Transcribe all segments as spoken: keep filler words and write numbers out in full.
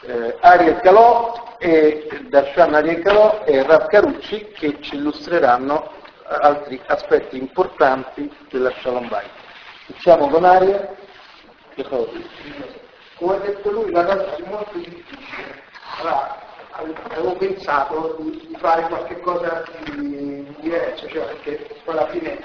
eh, Ariel Calò e Darshan Ariel Calò e Rav Carucci, che ci illustreranno altri aspetti importanti della Shalom Bayit. Iniziamo con Ariel. Come ha detto lui, la cosa è molto difficile. Allora, avevo pensato di, di fare qualche cosa di diverso, cioè perché poi alla fine,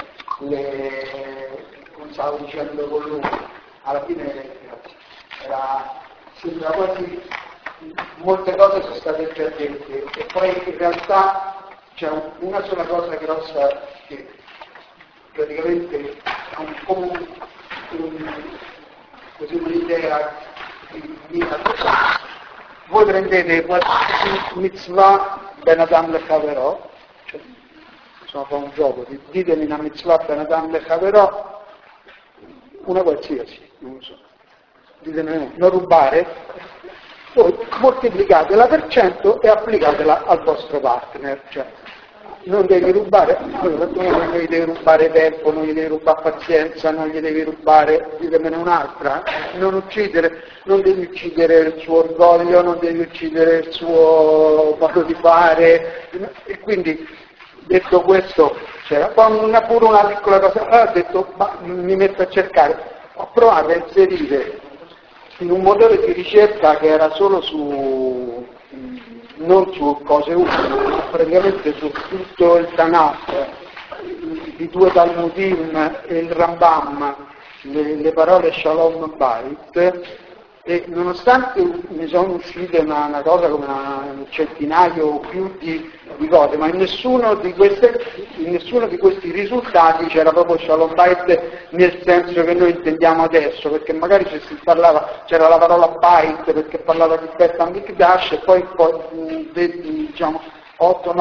le, come stavo dicendo con lui, alla fine era, sembra quasi molte cose sono state già dette e poi in realtà c'è una sola cosa grossa che praticamente è un po' un, un, così un'idea di mia. Voi prendete qualsiasi mitzvah Ben Adam Lechaverò, cioè, insomma fa un gioco, ditemi una mitzvah Ben Adam Lechaverò, una qualsiasi, non lo so, ditemi non rubare, poi moltiplicatela per cento e applicatela al vostro partner, cioè non devi rubare, non gli devi rubare tempo, non gli devi rubare pazienza, non gli devi rubare, ditemene un'altra, non uccidere, non devi uccidere il suo orgoglio, non devi uccidere il suo modo di fare, e quindi detto questo c'era poi una, pure una piccola cosa, allora ho detto ma mi metto a cercare, ho provato a inserire in un motore di ricerca che era solo su non su cose utili, ma praticamente su tutto il Tanakh, i due Talmudim e il Rambam, le, le parole Shalom Bayit, e nonostante ne sono uscite una, una cosa come una, un centinaio o più di, di cose, ma in nessuno di, queste, in nessuno di questi risultati c'era proprio Shalom Bayit nel senso che noi intendiamo adesso, perché magari se si parlava, c'era la parola Bayit perché parlava di Bet HaMikdash e poi, poi diciamo otto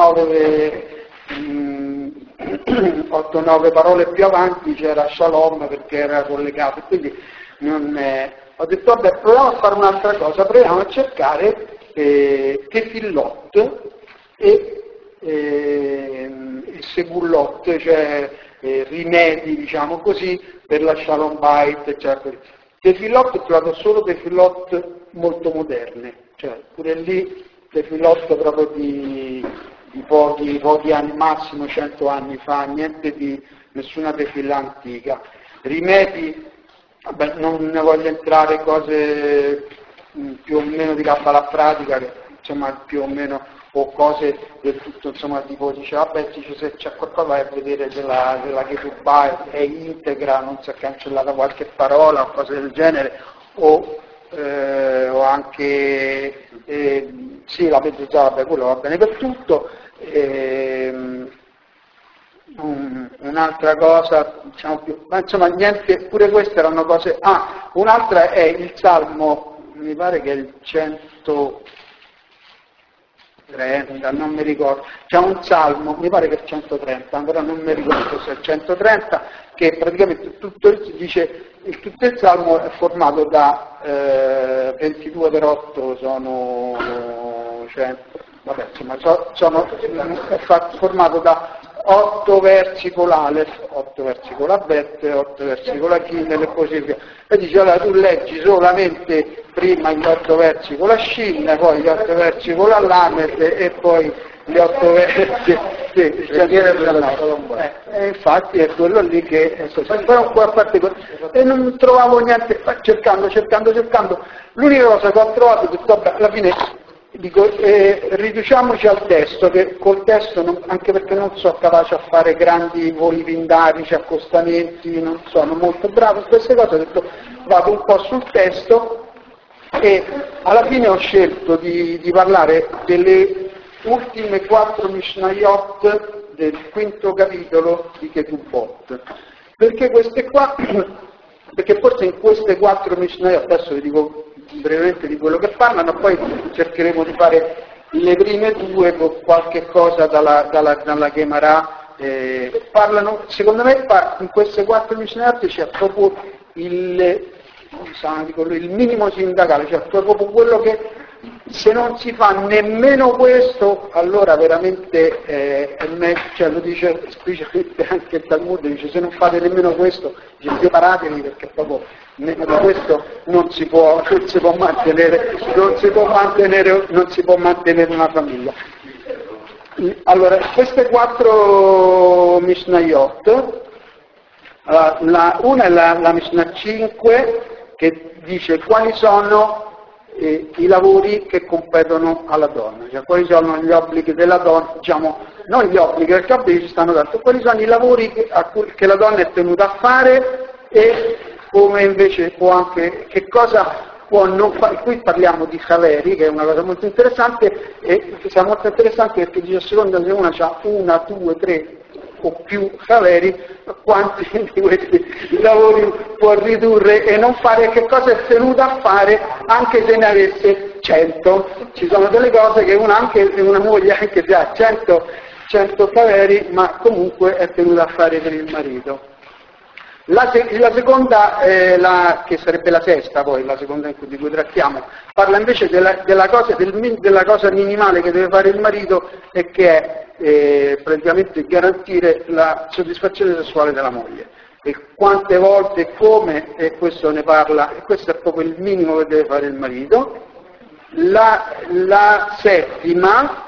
nove parole più avanti c'era Shalom perché era collegato, quindi non è. Ho detto vabbè proviamo a fare un'altra cosa, proviamo a cercare eh, Tefillot e, eh, e Segullot, cioè eh, rimedi diciamo così per la Shalom Bayit, eccetera. Tefillot ho trovato solo Tefillot molto moderne, cioè pure lì Tefillot proprio di, di pochi, pochi anni, massimo cento anni fa, niente di nessuna tefilla antica. Rimedi, vabbè, non ne voglio entrare cose mh, più o meno di cabala pratica, che insomma più o meno, o cose del tutto, insomma, tipo dice, vabbè, dice, se c'è qualcosa vai a vedere della, della Ketubah, è integra, non si è cancellata qualche parola o cose del genere, o, eh, o anche, eh, sì, la mezz'ora, vabbè, quello va bene per tutto. Eh, un'altra cosa, diciamo più, ma insomma niente, pure queste erano cose, ah, un'altra è il Salmo, mi pare che è il centotrenta, non mi ricordo, c'è un Salmo, mi pare che è il centotrenta, però non mi ricordo se è il centotrenta, che praticamente tutto il, dice, il, tutto il Salmo è formato da eh, ventidue per otto sono cento, vabbè, insomma, so, sono, è fatto, formato da otto versi con l'Alef, otto versi con la Bet, otto versi con la Gimel e così via. E dice, allora tu leggi solamente prima gli otto versi con la Shin, poi gli otto versi con la Lamed e poi gli otto versi, sì, eh, e infatti è quello lì che è così. Però qua a parte e non trovavo niente, cercando, cercando, cercando, l'unica cosa che ho trovato è che vabbè, alla fine dico, eh, riduciamoci al testo, che col testo, non, anche perché non sono capace a fare grandi voli pindarici, accostamenti, non sono molto bravo in queste cose, ho detto vado un po' sul testo e alla fine ho scelto di, di parlare delle ultime quattro Mishnayot del quinto capitolo di Ketubot, perché queste qua, perché forse in queste quattro Mishnayot, adesso vi dico brevemente di quello che parlano, poi cercheremo di fare le prime due con qualche cosa dalla, dalla, dalla Gemara, eh, parlano, secondo me in queste quattro Mishnayot c'è proprio il, diciamo, dico, il minimo sindacale, cioè proprio quello che se non si fa nemmeno questo, allora veramente eh, è me- cioè, lo dice esplicitamente anche il Talmud, dice se non fate nemmeno questo, dice separatevi, perché proprio nemmeno questo non si può, non si può mantenere, non si può mantenere, non si può mantenere una famiglia. Allora, queste quattro Mishnayot, allora, la, una è la, la Mishnah cinque, che dice quali sono eh, i lavori che competono alla donna, cioè quali sono gli obblighi della donna, diciamo, non gli obblighi, perché obblighi ci stanno tanto, quali sono i lavori che, a cui, che la donna è tenuta a fare e come invece può anche, che cosa può non fare. Qui parliamo di Haveri, che è una cosa molto interessante, e che sia molto interessante perché dice a seconda se una ha una, due, tre o più Haveri, quanti di questi lavori può ridurre e non fare, che cosa è tenuta a fare anche se ne avesse cento. Ci sono delle cose che una, anche una moglie, anche se ha cento, cento Haveri, ma comunque è tenuta a fare per il marito. La, se- la seconda, eh, la, che sarebbe la sesta poi, la seconda in cui, di cui trattiamo, parla invece della, della, cosa, del, della cosa minimale che deve fare il marito e che è eh, praticamente garantire la soddisfazione sessuale della moglie. E quante volte e come, e questo ne parla, e questo è proprio il minimo che deve fare il marito. La, la settima,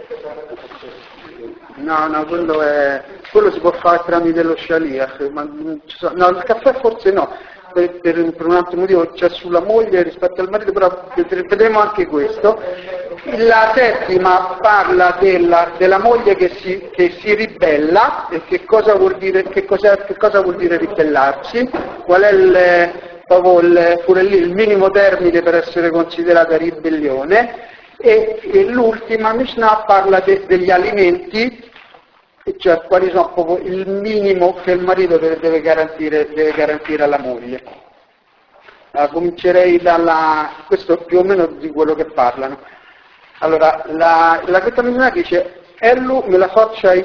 no, no, quello è... quello si può fare tramite lo shaliach, ma non ci sono, no, il caffè forse no, per, per, per un altro motivo c'è sulla moglie rispetto al marito, però vedremo anche questo. La settima parla della, della moglie che si, che si ribella, e che cosa vuol dire, che cosa, che cosa vuol dire ribellarsi, qual è il, proprio il, pure lì il minimo termine per essere considerata ribellione, e, e l'ultima Mishnah parla de, degli alimenti, cioè quali sono proprio il minimo che il marito deve, deve, garantire, deve garantire alla moglie. Allora, comincerei dalla, questo più o meno di quello che parlano. Allora, la, la questa Mishnah dice Ellu me la faccia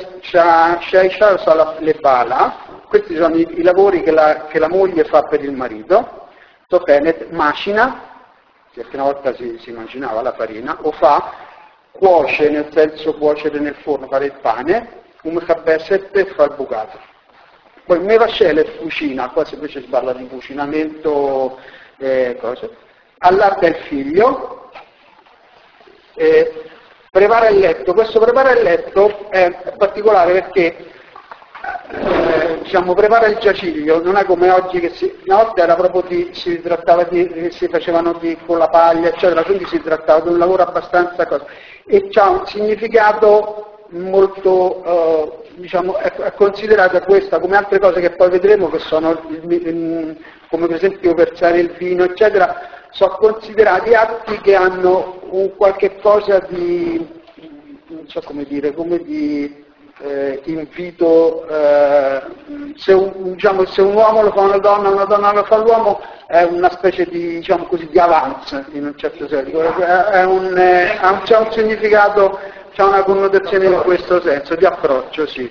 le bala, questi sono i, i lavori che la, che la moglie fa per il marito, Tofenet, macina, perché una volta si, si immaginava la farina, o fa, cuoce, nel senso cuocere nel forno, fare il pane, un cabesset e fa il bucato. Poi mevascele cucina, qua invece si parla di cucinamento, eh, cose. Allarga il figlio, eh, prepara il letto. Questo prepara il letto è particolare perché eh, diciamo prepara il giaciglio, non è come oggi che si, una volta era proprio di, si trattava di, si facevano di, con la paglia, eccetera, quindi si trattava di un lavoro abbastanza cosa, e ha un significato molto, eh, diciamo, è, è considerata questa come altre cose che poi vedremo, che sono come per esempio versare il vino, eccetera, sono considerati atti che hanno un qualche cosa di, non so come dire, come di eh, invito, eh, se, un, diciamo, se un uomo lo fa una donna, una donna lo fa l'uomo, è una specie di, diciamo così, di avance, in un certo senso, è un, è, ha un, c'è un significato, c'è una connotazione in questo senso, di approccio, sì.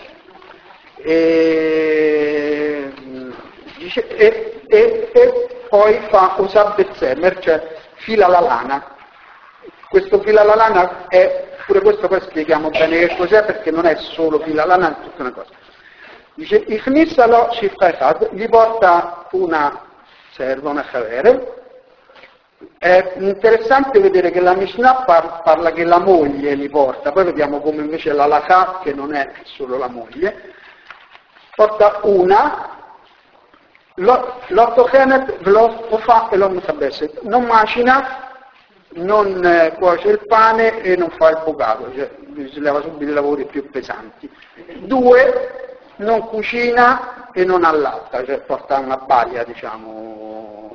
E, dice, e, e, e poi fa usabbezemer, cioè fila la lana. Questo fila la lana è, pure questo poi spieghiamo bene che cos'è, perché non è solo fila la lana, è tutta una cosa. Dice, Ifnissalo Shifaichad, gli porta una serva, una chavere. È interessante vedere che la Mishnah par- parla che la moglie li porta, poi vediamo come invece la Lacha, che non è solo la moglie, porta una, l'otto chenet, lo fa e lo mutabesset, non macina, non eh, cuoce il pane e non fa il bucato, cioè si leva subito i lavori più pesanti. Due, non cucina e non allatta, cioè porta una balia, diciamo.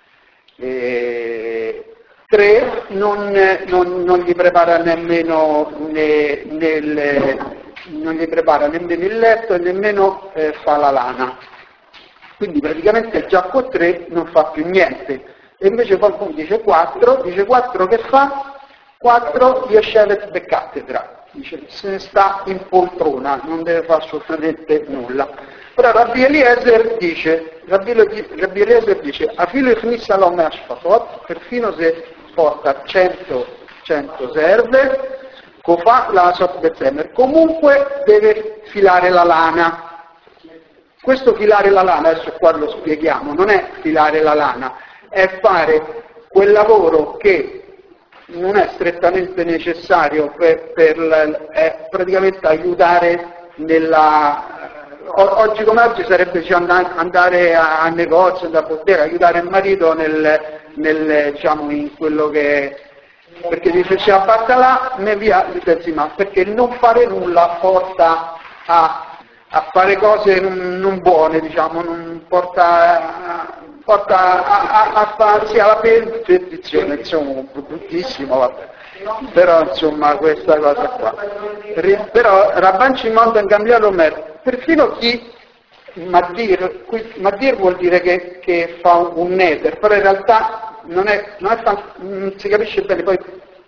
E tre, non, non, non gli prepara nemmeno ne, nel, non gli prepara nemmeno il letto e nemmeno eh, fa la lana. Quindi praticamente già con tre non fa più niente. E invece qualcuno dice quattro, dice quattro che fa? quattro Yeshevet Becattedra, dice se ne sta in poltrona, non deve fare assolutamente nulla. Però Rabbi Eliezer dice, Rabbi, Rabbi Eliezer dice, a filo Ifnissalom Ashfafot, perfino se porta cento, cento serve, fa la Softbezheimer, comunque deve filare la lana. Questo filare la lana, adesso qua lo spieghiamo, non è filare la lana, è fare quel lavoro che non è strettamente necessario per, per è praticamente aiutare nella... Oggi come oggi sarebbe diciamo, andare a, a negozio, andare a bottega, aiutare il marito nel, nel, diciamo, in quello che... perché dice ci abbatta là, ne via li ma perché non fare nulla porta a, a fare cose non, non buone, diciamo, non porta, porta a, a, a farsi alla perdizione, insomma, bruttissimo, vabbè. Però insomma questa cosa qua. Però Rabban Shimon ben Gamliel Omer, perfino chi Madir, qui, Madir vuol dire che, che fa un neder, però in realtà non è, non è tanto, non si capisce bene, poi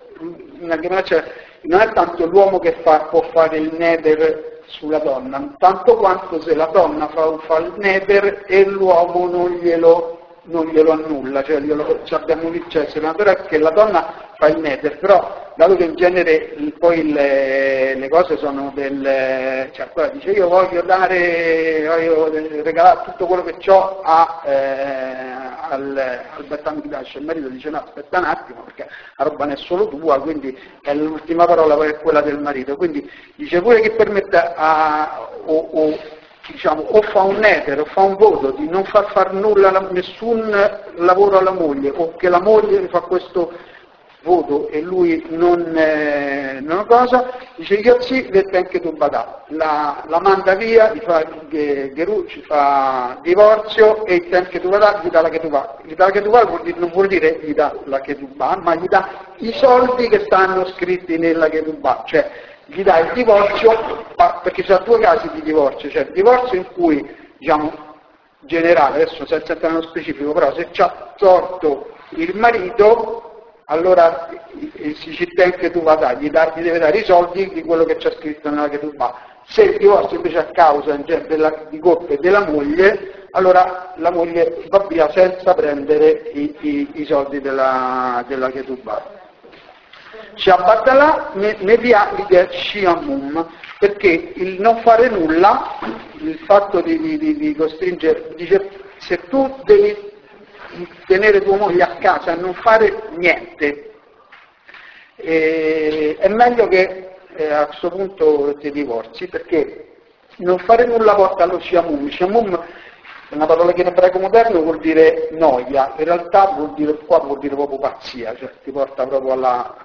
non è tanto l'uomo che fa, può fare il neder sulla donna, tanto quanto se la donna fa, fa il neder e l'uomo non glielo, non glielo annulla, cioè, glielo, cioè abbiamo visto, cioè, se la vera è che la donna fa il neder, però dato che in genere poi le, le cose sono del, cioè quella dice io voglio dare, voglio regalare tutto quello che ho a, eh, al, al Bet HaMikdash, il marito dice no, aspetta un attimo perché la roba non è solo tua, quindi è l'ultima parola poi è quella del marito, quindi dice pure che permette a, o, o, diciamo, o fa un neder o fa un voto di non far far nulla, nessun lavoro alla moglie, o che la moglie fa questo voto e lui non, eh, non cosa, dice io sì, vette anche tu badà, la, la manda via, gli fa Geru, ci fa divorzio e anche tu badà, gli dà la che tu va. Gli dà la che tu va non vuol dire gli dà la che tu va, ma gli dà i soldi che stanno scritti nella che tu va, cioè gli dà il divorzio, perché c'è due casi di divorzio, cioè il divorzio in cui, diciamo, generale, adesso senza entrare nello specifico, però se c'ha torto il marito, allora si città anche tu va gli, da, gli deve dare i soldi di quello che c'è scritto nella che tu va. Se il divorzio invece a causa della, di colpa della moglie, allora la moglie va via senza prendere i, i, i soldi della, della che tu va. Shabbatala ne via l'idea Shiamum, perché il non fare nulla, il fatto di, di, di, di costringere, dice se tu devi tenere tua moglie a casa e non fare niente, e è meglio che eh, a questo punto ti divorzi, perché non fare nulla porta allo Shiamum. Shiamum è una parola che in ebraico moderno vuol dire noia, in realtà vuol dire, qua vuol dire proprio pazzia, cioè ti porta proprio alla,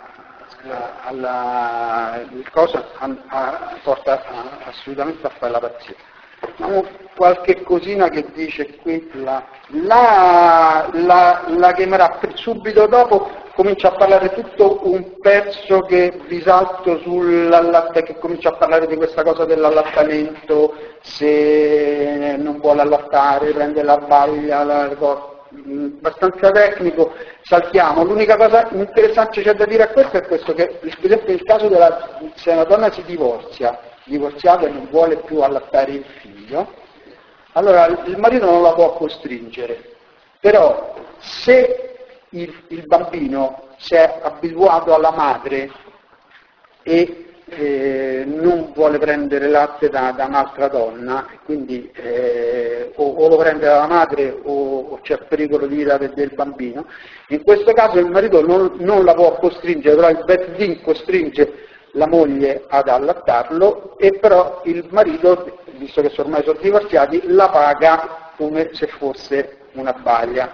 alla cosa, a, a, porta a, assolutamente a fare la pazzia. Abbiamo qualche cosina che dice qui, la, la, la, la chiamerà subito dopo, comincia a parlare tutto un pezzo che vi salto sull'allattamento, che comincia a parlare di questa cosa dell'allattamento, se non vuole allattare, prende la baglia, la, abbastanza tecnico, saltiamo. L'unica cosa interessante c'è da dire a questo è questo, che per esempio nel caso della, se una donna si divorzia, divorziata e non vuole più allattare il figlio, allora il marito non la può costringere, però se il, il bambino si è abituato alla madre e eh, non vuole prendere latte da, da un'altra donna, quindi eh, o, o lo prende dalla madre o, o c'è pericolo di vita del, del bambino, in questo caso il marito non, non la può costringere, però il Bet Din costringe la moglie ad allattarlo, e però il marito, visto che sono ormai sono divorziati, la paga come se fosse una baglia.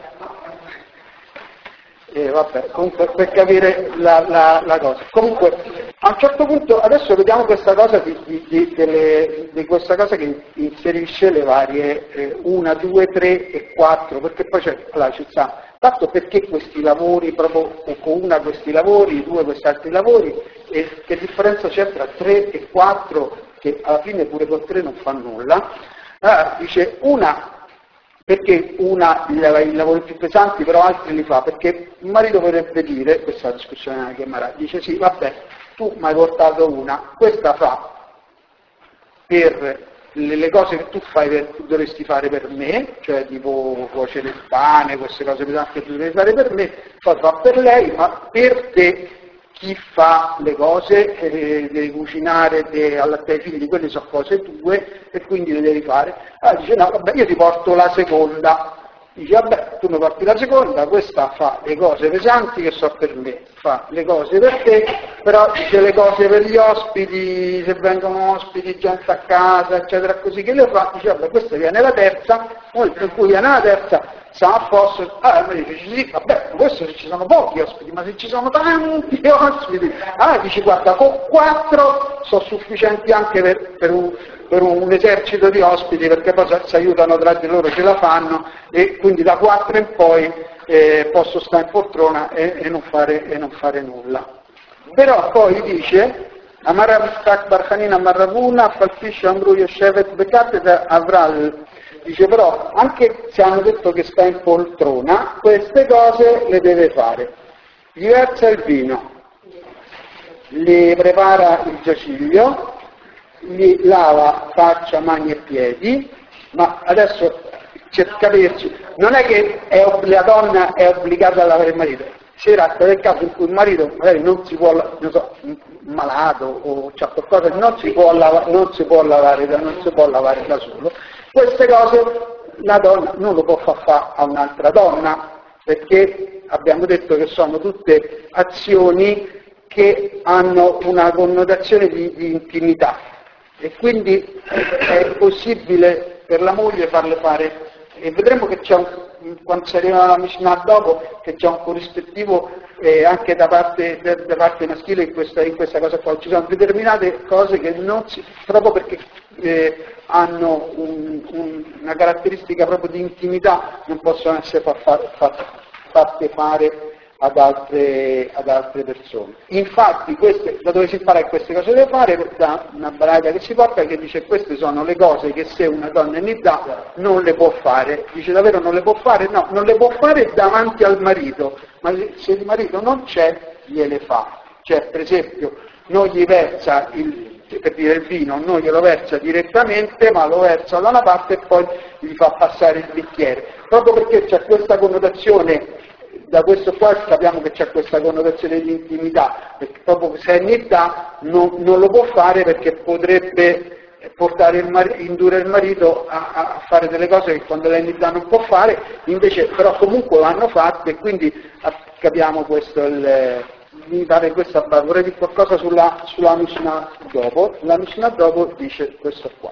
E vabbè, comunque per capire la, la, la cosa. Comunque a un certo punto adesso vediamo questa cosa di, di, di, delle, di questa cosa che inserisce le varie eh, una, due, tre e quattro, perché poi c'è, allora, ci sta, tanto perché questi lavori, proprio con una questi lavori, due questi altri lavori, e che differenza c'è tra tre e quattro, che alla fine pure con tre non fa nulla. Allora, dice una, perché una i lavori più pesanti però altri li fa, perché il marito vorrebbe dire, questa è la discussione della Gemara, dice sì vabbè, tu mi hai portato una, questa fa per le, le cose che tu fai per, dovresti fare per me, cioè tipo cuocere il pane, queste cose che tu devi fare per me, poi fa per lei, ma per te chi fa le cose, eh, devi cucinare, devi allattare i figli, quelle sono cose tue e quindi le devi fare. Allora dice no, vabbè, io ti porto la seconda. Dice vabbè, tu mi porti la seconda, questa fa le cose pesanti che so per me, fa le cose per te, però dice le cose per gli ospiti, se vengono ospiti, gente a casa, eccetera, così che le fa, dice vabbè, questa viene la terza, poi per cui viene la terza, sta a posto, allora mi dice sì, vabbè, questo se ci sono pochi ospiti, ma se ci sono tanti ospiti, allora dice guarda, con quattro sono sufficienti anche per, per un... per un esercito di ospiti, perché poi si aiutano tra di loro, ce la fanno, e quindi da quattro in poi eh, posso stare in poltrona e, e, non fare, e non fare nulla. Però poi dice Amaravistak Barhanina Marravuna, Falfisha Ambruio Shevet Bekateta Avral, dice però anche se hanno detto che sta in poltrona, queste cose le deve fare. Gli versa il vino, gli prepara il giaciglio, gli lava faccia, mani e piedi, ma adesso c'è da capirci, non è che è ob- la donna è obbligata a lavare il marito, si tratta del caso in cui il marito magari non si può, non so, malato o c'ha qualcosa, non si può lavare, non si può lavare, non si può lavare da solo. Queste cose la donna non lo può far fare a un'altra donna, perché abbiamo detto che sono tutte azioni che hanno una connotazione di, di intimità. E quindi è possibile per la moglie farle fare, e vedremo che c'è un, quando si arriva alla Mishnah dopo, che c'è un corrispettivo eh, anche da parte, da parte maschile in questa, in questa cosa qua. Ci sono determinate cose che non si, proprio perché eh, hanno un, un, una caratteristica proprio di intimità, non possono essere fatte far, far, fare ad altre, ad altre persone. Infatti queste, da dove si impara che queste cose deve fare, da una baraita che si porta che dice queste sono le cose che se una donna è nidda non le può fare. Dice davvero non le può fare? No, non le può fare davanti al marito, ma se il marito non c'è gliele fa. Cioè per esempio non gli versa il, per dire il vino, non glielo versa direttamente, ma lo versa da una parte e poi gli fa passare il bicchiere. Proprio perché c'è questa connotazione. Da questo qua capiamo che c'è questa connotazione di intimità, perché proprio se è nidda non, non lo può fare perché potrebbe portare il marito, indurre il marito a, a fare delle cose che quando lei è nidda non può fare, invece però comunque l'hanno fatto e quindi capiamo questo. Il, mi pare questa, vorrei dire qualcosa sulla, sulla Mishnah dopo. La Mishnah dopo dice questo qua.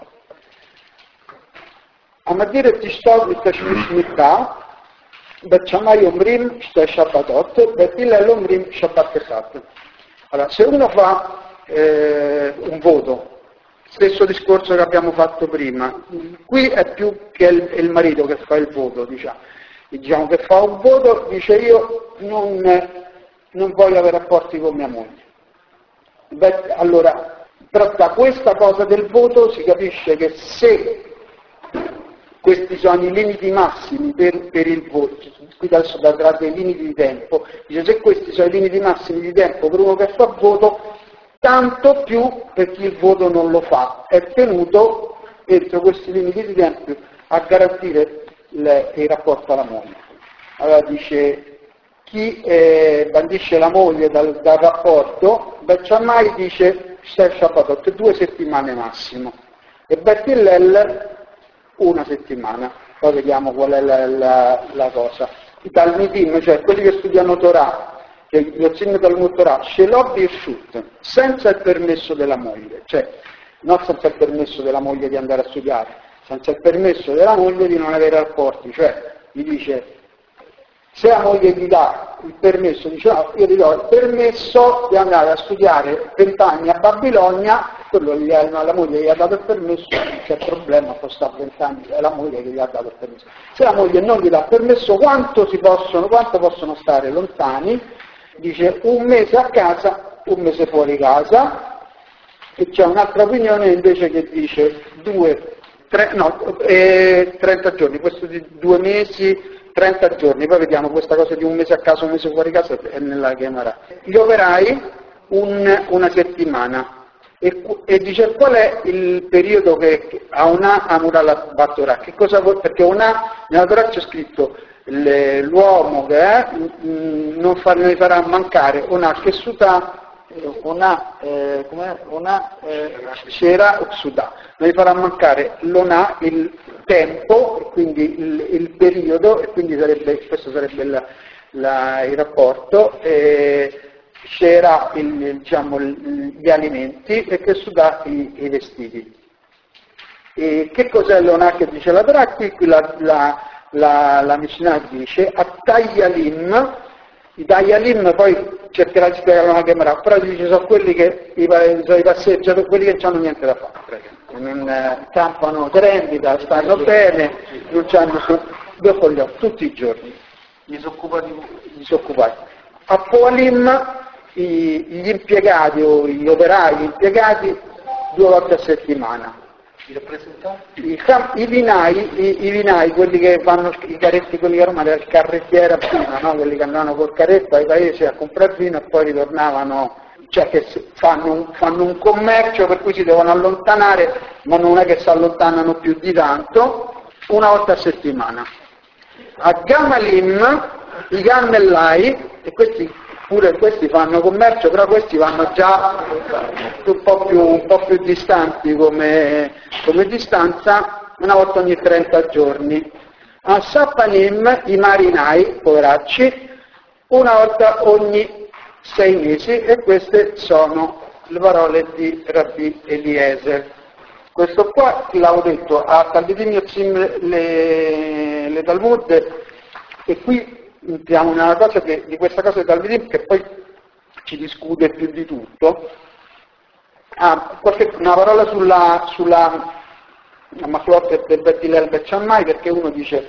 Amadire Tishtov Mitashmishmita Bacciamai Omrim Shabbatot, Betil Omrim Shabbat. Allora, se uno fa eh, un voto, stesso discorso che abbiamo fatto prima, qui è più che il, il marito che fa il voto, diciamo. Diciamo che fa un voto, dice io non, non voglio avere rapporti con mia moglie. Beh, allora, però da questa cosa del voto si capisce che se questi sono i limiti massimi per, per il voto, qui adesso darà dei limiti di tempo, dice se questi sono i limiti massimi di tempo per uno che fa voto, tanto più per chi il voto non lo fa, è tenuto entro questi limiti di tempo a garantire le, il rapporto alla moglie. Allora dice, chi eh, bandisce la moglie dal, dal rapporto, Becciamai dice Shabbatot, due settimane massimo, e Bertillel una settimana, poi vediamo qual è la, la, la cosa. I Talmidim, cioè quelli che studiano Torah, che lo insegnano dal Torah, Shelob Yeshut, senza il permesso della moglie, cioè non senza il permesso della moglie di andare a studiare, senza il permesso della moglie di non avere rapporti, cioè gli dice, se la moglie gli dà il permesso, dice no, io ti do il permesso di andare a studiare vent'anni a Babilonia, quello gli ha, la moglie gli ha dato il permesso, non c'è problema, può stare vent'anni, è la moglie che gli ha dato il permesso. Se la moglie non gli dà il permesso, quanto, si possono, quanto possono stare lontani? Dice un mese a casa, un mese fuori casa, e c'è un'altra opinione invece che dice due, tre, no, eh, trenta giorni, questo di due mesi, trenta giorni, poi vediamo questa cosa di un mese a casa, un mese fuori casa è nella Gemara. Gli operai un, una settimana, E, e dice qual è il periodo che a una amura la battorà? Che cosa vuol? Perché una, nella Torah c'è scritto le, l'uomo che è, mh, non, fa, non gli farà mancare una kessuta, una, eh, com'è? Una eh, shera uksuda, non gli farà mancare l'ona, il tempo, e quindi il, il periodo, e quindi sarebbe, questo sarebbe la, la, il rapporto. Eh, c'era il, diciamo, gli alimenti e che suda i, i vestiti. E che cos'è l'onà che dice la Torah? Qui la, la, la, la Mishnah dice Attayalim, i Tayalim poi cercherà di spiegare una Gemara, però dice sono quelli che i, sono i passeggiatori, quelli che non hanno niente da fare, non eh, campano rendita, stanno bene, non hanno due fogli tutti i giorni, disoccupati. disoccupati. A Poalim gli impiegati o gli operai, gli impiegati due volte a settimana. I rappresentanti? I, i, vinai, i, i vinai, quelli che vanno, i carretti, quelli che erano il carrettiera prima, no? Quelli che andavano col carretto ai paesi a comprare vino e poi ritornavano, cioè che fanno un, fanno un commercio per cui si devono allontanare, ma non è che si allontanano più di tanto, una volta a settimana. A Gamalim, i gammellai, e questi pure questi fanno commercio, però questi vanno già un po' più, un po' più distanti come, come distanza, una volta ogni trenta giorni. A Sapanim i marinai, poveracci, una volta ogni sei mesi, e queste sono le parole di Rabbi Eliezer. Questo qua l'avevo detto a Talmidim Yotzim le, le Talmud, e qui entriamo in una cosa che, di questa cosa di Talmidim che poi ci discute più di tutto. Ah, qualche, una parola sulla sulla Maclot del Bettilel Becciammai, perché uno dice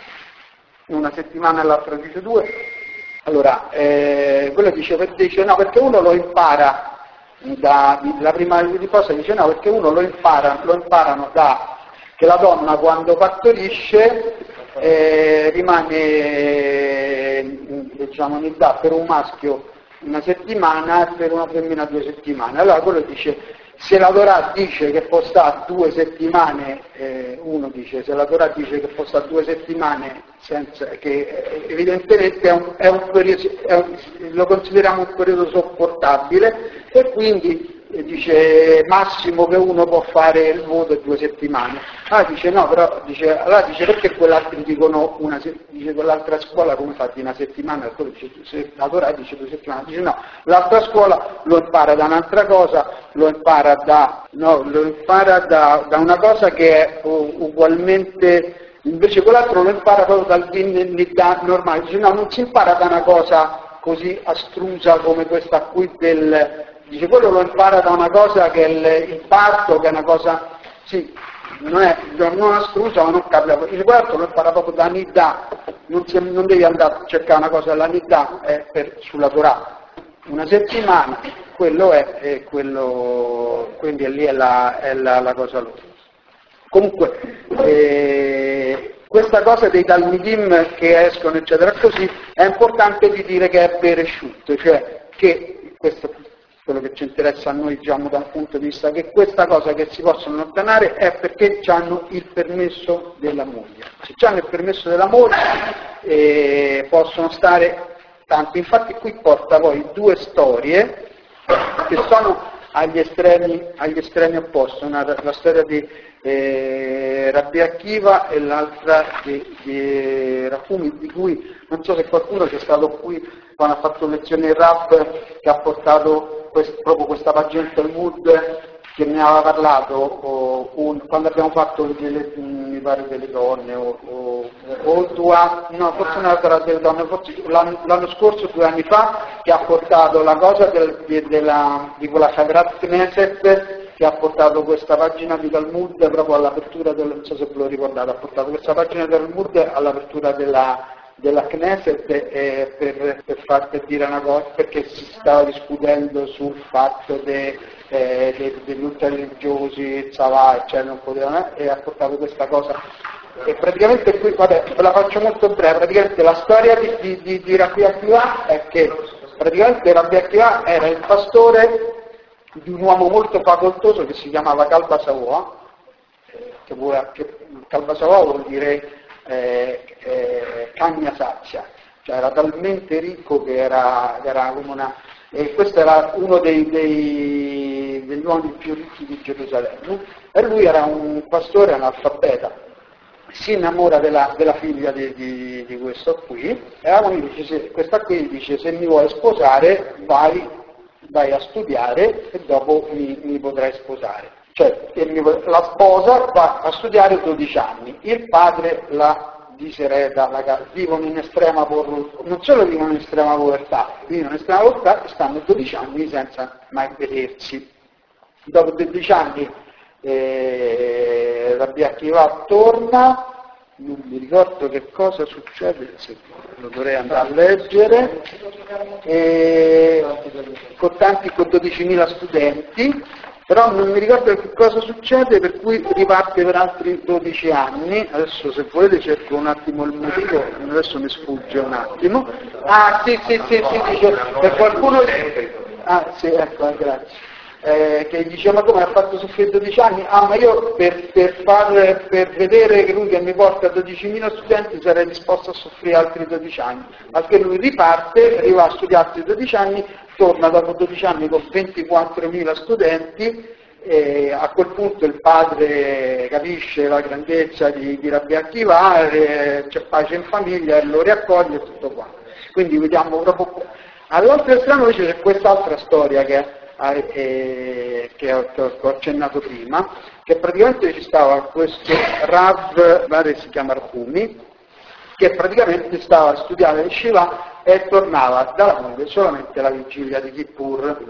una settimana e l'altro dice due. Allora, eh, quello dice, dice no, perché uno lo impara da, la prima risposta dice no, perché uno lo impara, lo imparano da che la donna quando partorisce eh, rimane, diciamo, nidà per un maschio una settimana e per una femmina due settimane. Allora quello dice, se la Torah dice che può stare due settimane, eh, uno dice, se la Torah dice che può stare due settimane, senza, che eh, evidentemente è un, è un periodo, è un, lo consideriamo un periodo sopportabile, e quindi eh, dice massimo che uno può fare il voto è due settimane. Ah, dice no, però dice, allora dice perché quell'altro dicono una dice quell'altra scuola come fa di una settimana, e quello dice, se la Torah dice due settimane, dice no, l'altra scuola lo impara da un'altra cosa, lo impara da no, lo impara da, da una cosa che è uh, ugualmente, invece quell'altro lo impara proprio dal dignità normale, dice no, non si impara da una cosa così astrusa come questa qui del, dice quello lo impara da una cosa che è il, il parto, che è una cosa, sì, non è non astrusa ma non capita, dice quell'altro lo impara proprio da Nidà, non, si, non devi andare a cercare una cosa, la Nidà è per, sulla Torah, una settimana, quello è, è quello, quindi lì è la, è la, la cosa loro. Comunque, eh, questa cosa dei Talmidim che escono eccetera così, è importante di dire che è Bereshut, cioè che, questo è quello che ci interessa a noi diciamo da un punto di vista, che questa cosa che si possono allontanare è perché hanno il permesso della moglie. Se hanno il permesso della moglie eh, possono stare tanto, infatti qui porta poi due storie che sono agli estremi, agli estremi opposti, una, la storia di eh, Rabbi Akiva e l'altra di, di Rafumi, di cui non so se qualcuno c'è stato qui quando ha fatto lezione il Rab, che ha portato quest, proprio questa pagina del Talmud, che ne aveva parlato o, un, quando abbiamo fatto delle, mi pare delle donne o, o, o due anni, no, forse non era delle donne, forse l'anno, l'anno scorso, due anni fa, che ha portato la cosa del, di, della, di quella Chavrat Knesset, che ha portato questa pagina di Talmud proprio all'apertura del, non so se ve lo ricordate, ha portato questa pagina di Talmud all'apertura della della Knesset eh, per, per far per dire una cosa, perché si stava discutendo sul fatto de, eh, de, degli ultrareligiosi, Zavà, cioè non potevano, e ha portato questa cosa. E praticamente qui, vabbè, ve la faccio molto breve, praticamente la storia di, di, di, di Rabbi Akiva è che praticamente Rabbi Akiva era il pastore di un uomo molto facoltoso che si chiamava Calva Savoie, che, vuole, che Calva Savoie vuol dire eh, eh, cagna sazia, cioè era talmente ricco che era, era come una... E questo era uno dei, dei, degli uomini più ricchi di Gerusalemme, e lui era un pastore analfabeta. Si innamora della, della figlia di, di, di questo qui, e la moglie dice, se, questa qui dice, se mi vuoi sposare vai, vai a studiare e dopo mi, mi potrai sposare. Cioè mi, la sposa va a studiare dodici anni, il padre la disereda, la, vivono in estrema povertà, non solo vivono in estrema povertà, vivono in estrema povertà e stanno dodici anni senza mai vedersi. Dopo dodici anni eh, Rabbi Akiva torna, non mi ricordo che cosa succede, se lo dovrei andare a leggere, eh, con tanti, con dodicimila studenti, però non mi ricordo che cosa succede, per cui riparte per altri dodici anni. Adesso se volete cerco un attimo il motivo, adesso mi sfugge un attimo. Ah sì, sì, sì, sì, dice, per qualcuno... Ah sì, ecco, grazie. Eh, che dice, ma come ha fatto soffrire dodici anni? Ah, ma io per, per, far, per vedere che lui che mi porta dodicimila studenti sarei disposto a soffrire altri dodici anni. Ma che lui riparte, arriva a studiare altri dodici anni, torna dopo dodici anni con ventiquattromila studenti, e a quel punto il padre capisce la grandezza di, di Rabbi Akiva, e c'è pace in famiglia e lo riaccoglie e tutto quanto. Quindi vediamo proprio... All'altro estremo invece c'è quest'altra storia che Eh, che ho, che ho accennato prima, che praticamente ci stava questo Rav, pare si chiama Arhumi, che praticamente stava a studiare in Shiva e tornava dalla moglie solamente la vigilia di Kippur,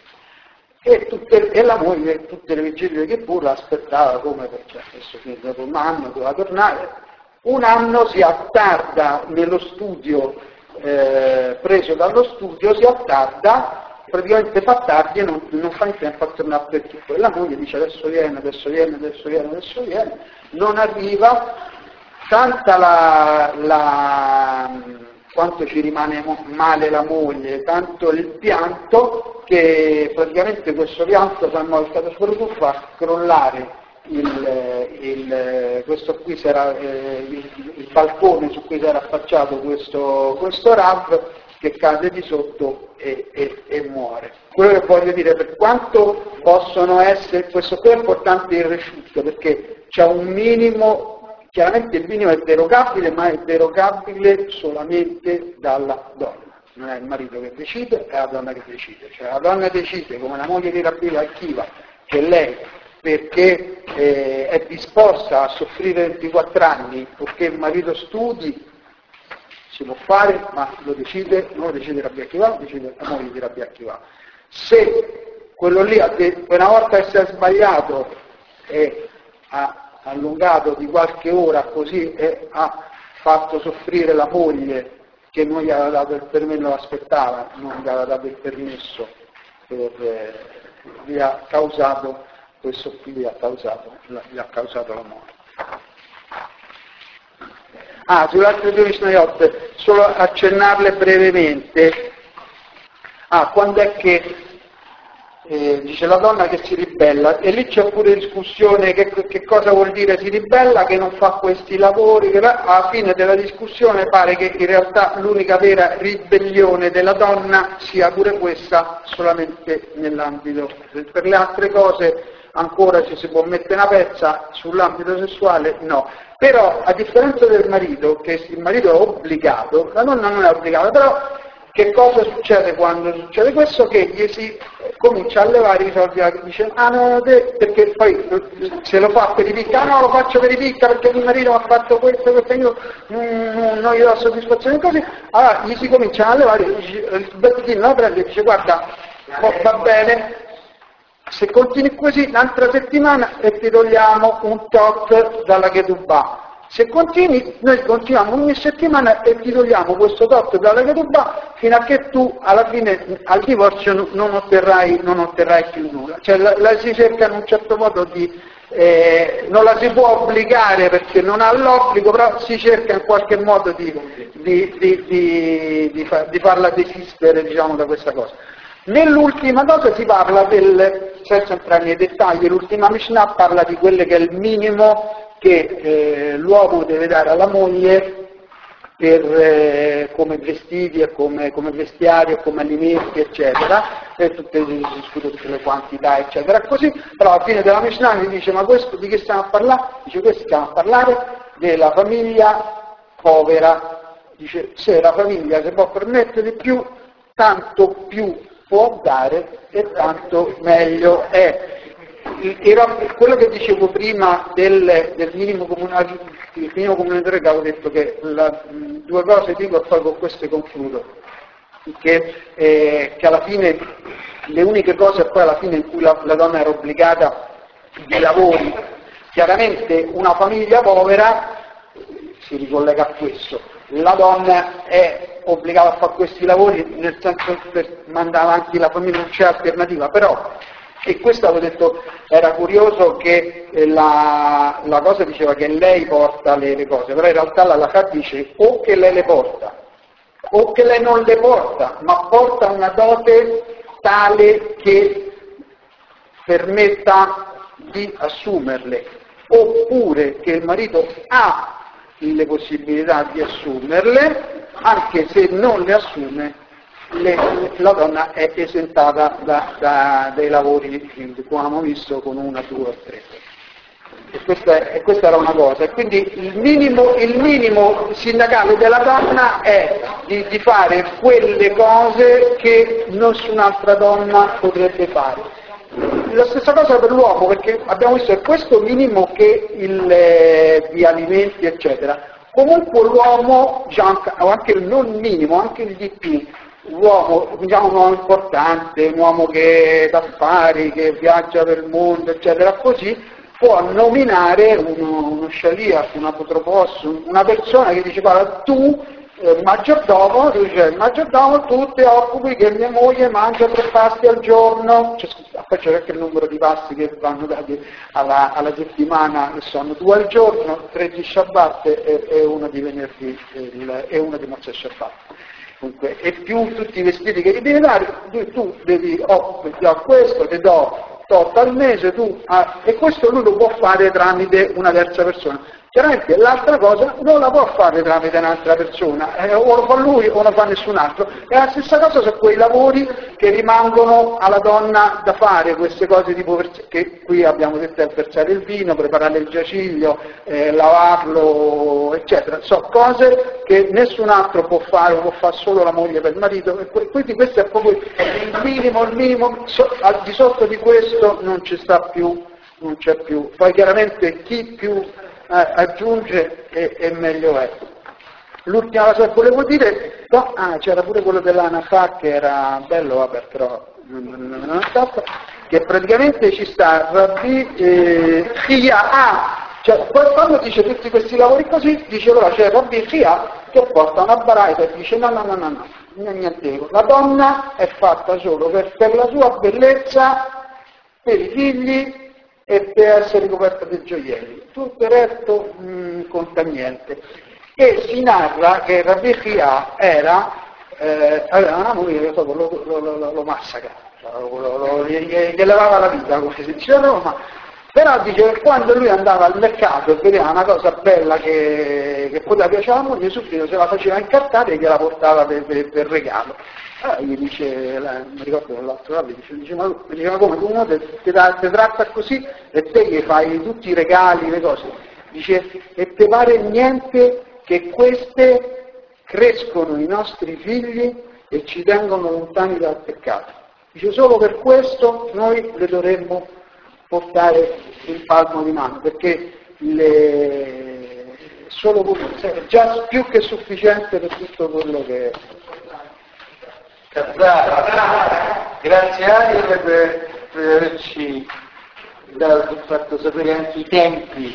e, tutte, e la moglie tutte le vigilie di Kippur l'aspettava come perché adesso finito dopo un anno doveva tornare. Un anno si attarda nello studio, eh, preso dallo studio, si attarda, praticamente fa tardi e non, non fa in tempo a tornare per tutto. E la moglie dice adesso viene, adesso viene, adesso viene, adesso viene, non arriva, tanta la, la, quanto ci rimane male la moglie, tanto il pianto, che praticamente questo pianto soprattutto fa crollare il, il, questo qui sarà, eh, il, il balcone su cui si era affacciato questo, questo Rav, che cade di sotto e, e, e muore. Quello che voglio dire, per quanto possono essere, questo qui è importante il resciutto, perché c'è un minimo, chiaramente il minimo è derogabile, ma è derogabile solamente dalla donna. Non è il marito che decide, è la donna che decide. Cioè la donna decide, come la moglie di Rabbi Akiva, che lei, perché eh, è disposta a soffrire ventiquattro anni, perché il marito studi, si può fare, ma lo decide, non lo decide Rabbi Akiva, lo decide la moglie di Rabbi Akiva. Se quello lì, una volta che si è sbagliato e ha allungato di qualche ora così e ha fatto soffrire la moglie che non gli aveva dato il permesso, lo aspettava, non gli aveva dato il permesso, per, eh, gli ha causato, questo qui gli ha causato, gli ha causato la morte. Ah, sulle altre due Mishnayot, solo accennarle brevemente. Ah, quando è che eh, dice la donna che si ribella, e lì c'è pure discussione che, che cosa vuol dire si ribella, che non fa questi lavori, che alla fine della discussione pare che in realtà l'unica vera ribellione della donna sia pure questa solamente nell'ambito, per le altre cose ancora ci si può mettere una pezza, sull'ambito sessuale no. Però a differenza del marito, che il marito è obbligato, la donna non è obbligata, però che cosa succede quando succede questo? Che gli si comincia a levare i soldi, dice ah no, te, perché poi se lo fa per i picca, ah no lo faccio per i picca perché il marito mi ha fatto questo, perché io mm, non gli do soddisfazione così, allora gli si cominciano a levare, il bettino la prende e dice guarda, va bene, se continui così un'altra settimana e ti togliamo un tot dalla Ketubah. Se continui, noi continuiamo ogni settimana e ti togliamo questo tot dalla Ketubah fino a che tu alla fine al divorzio non otterrai, non otterrai più nulla. Cioè la, la si cerca in un certo modo di, eh, non la si può obbligare perché non ha l'obbligo, però si cerca in qualche modo di, di, di, di, di, far, di farla desistere, diciamo, da questa cosa. Nell'ultima cosa si parla del, senza entrare nei dettagli, l'ultima Mishnah parla di quello che è il minimo che eh, l'uomo deve dare alla moglie per, eh, come vestiti e come, come vestiario, come alimenti, eccetera, e tutte, tutte le quantità, eccetera, così, però alla fine della Mishnah mi dice, ma questo di che stiamo a parlare? Dice, questo stiamo a parlare della famiglia povera. Dice, se la famiglia si può permettere di più, tanto più può dare e tanto meglio è. Era quello che dicevo prima del, del minimo comune, il minimo comunitario, che avevo detto che la, due cose dico e poi con queste concludo, che, eh, che alla fine le uniche cose poi alla fine in cui la, la donna era obbligata di lavori, chiaramente una famiglia povera si ricollega a questo, la donna è obbligata a fare questi lavori nel senso per mandare avanti la famiglia, non c'è alternativa, però. E questo avevo detto, era curioso che la, la cosa diceva che lei porta le, le cose, però in realtà la Halakha dice o che lei le porta, o che lei non le porta, ma porta una dote tale che permetta di assumerle, oppure che il marito ha le possibilità di assumerle, anche se non le assume. Le, la donna è esentata da, da, dai lavori, come abbiamo visto, con una, due o tre. E questa, e questa era una cosa. E quindi il minimo, il minimo sindacale della donna è di, di fare quelle cose che nessun'altra donna potrebbe fare. La stessa cosa per l'uomo, perché abbiamo visto che questo minimo che il, eh, di alimenti, eccetera, comunque l'uomo, diciamo, o anche il non minimo, anche il di più, l'uomo, diciamo un uomo importante, un uomo che d'affari, che viaggia per il mondo, eccetera, così, può nominare uno, uno scialiach, un apotropos, una persona che dice, guarda, tu, eh, maggiordomo, tu dice, maggiordomo, tu ti occupi che mia moglie mangia tre pasti al giorno, cioè, poi c'è anche il numero di pasti che vanno dati alla, alla settimana, che sono due al giorno, tre di Shabbat e, e uno di venerdì il, e uno di Motzei Shabbat. Dunque, e più tutti i vestiti che gli devi dare, tu, tu devi, oh, ti do questo, ti do tot al mese, tu, ah, e questo lui lo può fare tramite una terza persona. Chiaramente l'altra cosa non la può fare tramite un'altra persona, eh, o lo fa lui o lo fa nessun altro. È la stessa cosa su quei lavori che rimangono alla donna da fare, queste cose tipo che qui abbiamo detto è versare il vino, preparare il giaciglio, eh, lavarlo, eccetera. Sono cose che nessun altro può fare, o può fare solo la moglie per il marito, e quindi questo è proprio il minimo, il minimo, so, al di sotto di questo non ci sta più, non c'è più. Poi chiaramente chi più eh, aggiunge e, e meglio è. L'ultima cosa che volevo dire, no, ah, c'era pure quello dell'Anafà che era bello, vabbè, però non, non è stato, che praticamente ci sta Rabbi eh, Chia, ah, cioè, quando dice tutti questi lavori così, dice però c'è Rabbi Chia che porta una baraita e dice no, no, no, no, no, non è niente, la donna è fatta solo per, per la sua bellezza, per i figli e per essere coperta di gioielli, tutto il resto non conta niente. E si narra che Rabbi Chia era, eh, aveva una moglie che dopo lo, lo, lo, lo massacra, lo, lo, lo, gli, gli levava la vita, come si dice a Roma, però dice che quando lui andava al mercato e vedeva una cosa bella che, che poteva piacere alla moglie, subito se la faceva incartare e gliela portava per, per, per regalo. Allora gli dice, la, mi ricordo l'altro anno, dice, dice, ma, dice, ma come tu uno ti, ti, ti tratta così e te gli fai tutti i regali, le cose, dice, e ti pare niente che queste crescono i nostri figli e ci tengono lontani dal peccato. Dice, solo per questo noi le dovremmo portare il palmo di mano, perché le... solo è già più che sufficiente per tutto quello che è. Cazzara, grazie Ariel per, per averci dato, fatto sapere anche i tempi.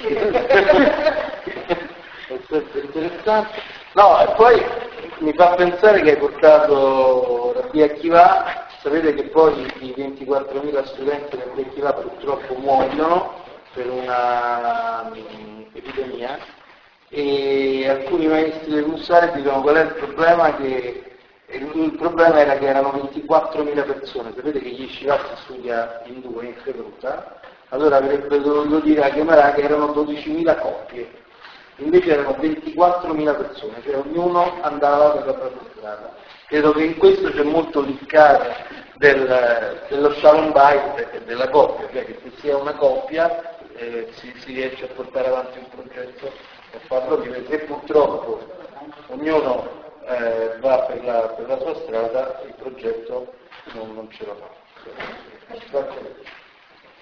È sempre interessante. No, e poi mi fa pensare che hai portato Rabbi Akiva, sapete che poi i ventiquattromila studenti di Rabbi Akiva purtroppo muoiono per una um, epidemia, e alcuni maestri del Musare dicono qual è il problema, che il, il problema era che erano ventiquattromila persone, sapete che gli Shivat si studia in due, in Feruta, allora avrebbe dovuto dire a Gemara che erano dodicimila coppie, invece erano ventiquattromila persone, cioè ognuno andava per la propria strada. Credo che in questo c'è molto l'iccare del, dello Shalom Bait e della coppia, cioè che se si è una coppia eh, si, si riesce a portare avanti un progetto e farlo vivere, e purtroppo ognuno eh, va per la, per la sua strada, il progetto non, non ce la fa.